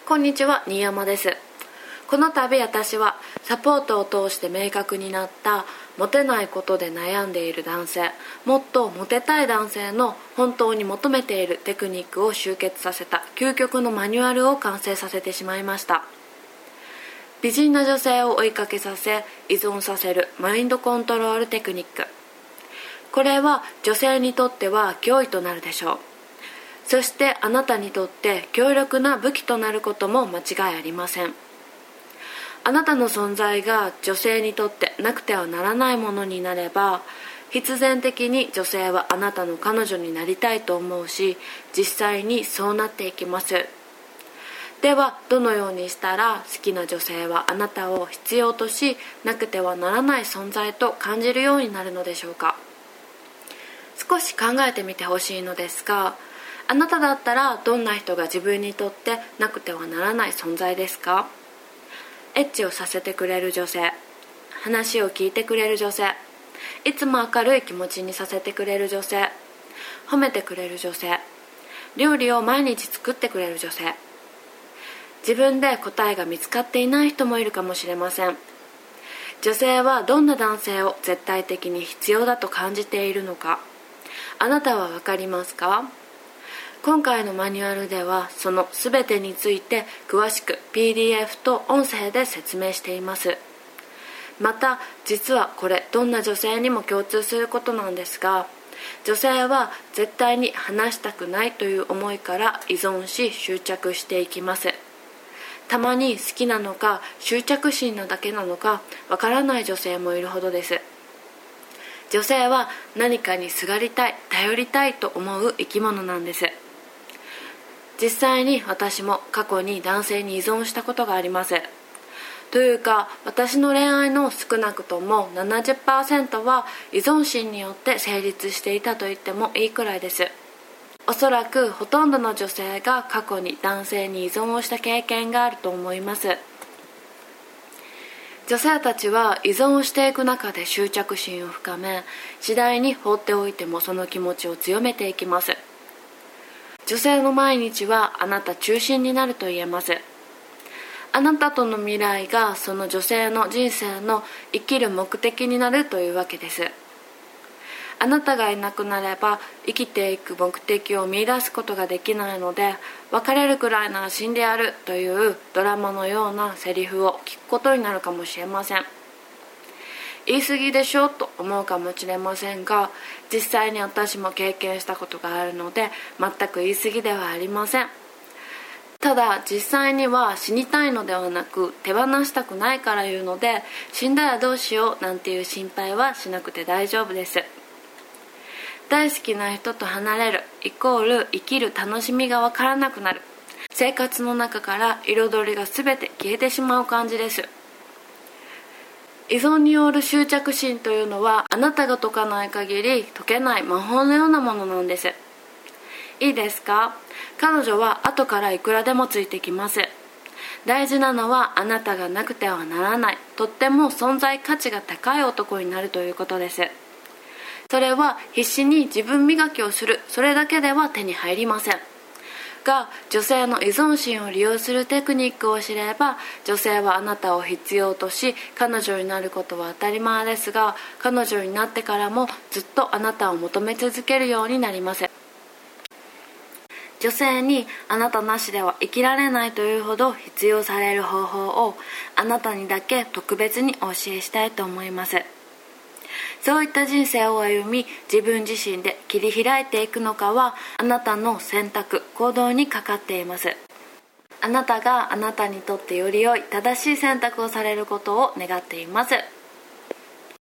こんにちは、新山です。この度私はサポートを通して明確になったモテないことで悩んでいる男性、もっとモテたい男性の本当に求めているテクニックを集結させた究極のマニュアルを完成させてしまいました。美人な女性を追いかけさせ依存させるマインドコントロールテクニック。これは女性にとっては脅威となるでしょう。そしてあなたにとって強力な武器となることも間違いありません。あなたの存在が女性にとってなくてはならないものになれば、必然的に女性はあなたの彼女になりたいと思うし、実際にそうなっていきます。ではどのようにしたら好きな女性はあなたを必要とし、なくてはならない存在と感じるようになるのでしょうか。少し考えてみてほしいのですが、あなただったらどんな人が自分にとってなくてはならない存在ですか？エッチをさせてくれる女性、話を聞いてくれる女性、いつも明るい気持ちにさせてくれる女性、褒めてくれる女性、料理を毎日作ってくれる女性。自分で答えが見つかっていない人もいるかもしれません。女性はどんな男性を絶対的に必要だと感じているのか、あなたは分かりますか？今回のマニュアルではその全てについて詳しく PDF と音声で説明しています。また実はこれどんな女性にも共通することなんですが、女性は絶対に離したくないという思いから依存し執着していきます。たまに好きなのか執着心なだけなのかわからない女性もいるほどです。女性は何かにすがりたい、頼りたいと思う生き物なんです。実際に私も過去に男性に依存したことがあります。というか、私の恋愛の少なくとも 70% は依存心によって成立していたと言ってもいいくらいです。おそらくほとんどの女性が過去に男性に依存をした経験があると思います。女性たちは依存をしていく中で執着心を深め、次第に放っておいてもその気持ちを強めていきます。女性の毎日はあなた中心になると言えます。あなたとの未来がその女性の人生の生きる目的になるというわけです。あなたがいなくなれば生きていく目的を見出すことができないので、別れるくらいなら死んでやるというドラマのようなセリフを聞くことになるかもしれません。言い過ぎでしょと思うかもしれませんが、実際に私も経験したことがあるので全く言い過ぎではありません。ただ実際には死にたいのではなく手放したくないから言うので、死んだらどうしようなんていう心配はしなくて大丈夫です。大好きな人と離れるイコール生きる楽しみがわからなくなる、生活の中から彩りが全て消えてしまう感じです。依存による執着心というのはあなたが解かない限り解けない魔法のようなものなんです。いいですか？彼女は後からいくらでもついてきます。大事なのはあなたがなくてはならない、とっても存在価値が高い男になるということです。それは必死に自分磨きをする、それだけでは手に入りませんが、女性の依存心を利用するテクニックを知れば、女性はあなたを必要とし彼女になることは当たり前ですが、彼女になってからもずっとあなたを求め続けるようになります。女性にあなたなしでは生きられないというほど必要される方法をあなたにだけ特別にお教えしたいと思います。そういった人生を歩み自分自身で切り開いていくのかはあなたの選択行動にかかっています。あなたがあなたにとってより良い正しい選択をされることを願っています。